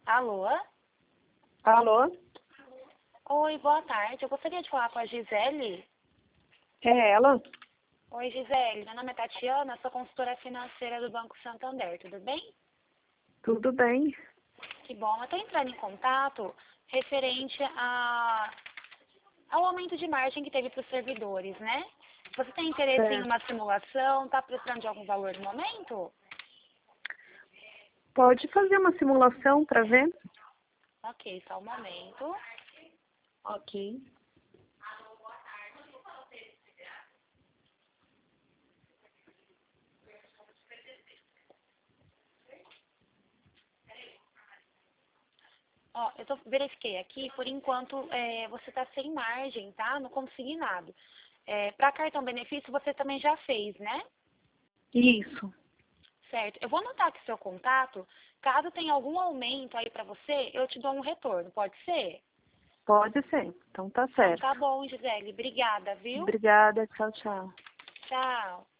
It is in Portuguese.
Alô? Alô? Oi, boa tarde. Eu gostaria de falar com a Gisele. É ela? Oi, Gisele. Meu nome é Tatiana, sou consultora financeira do Banco Santander. Tudo bem? Tudo bem? Que bom. Eu estou entrando em contato referente ao aumento de margem que teve para os servidores, né? Você tem interesse em Certo. uma simulação? Está precisando de algum valor no momento? Pode fazer uma simulação para ver? Ok, só um momento. Ok. Ó, verifiquei aqui, por enquanto você está sem margem, tá? No consignado. Para cartão benefício você também já fez, né? Isso. Certo. Eu vou anotar aqui seu contato. Caso tenha algum aumento aí para você, eu te dou um retorno. Pode ser? Pode ser. Então tá Então tá certo. bom, Gisele. Obrigada, viu? Obrigada. Tchau, tchau. Tchau.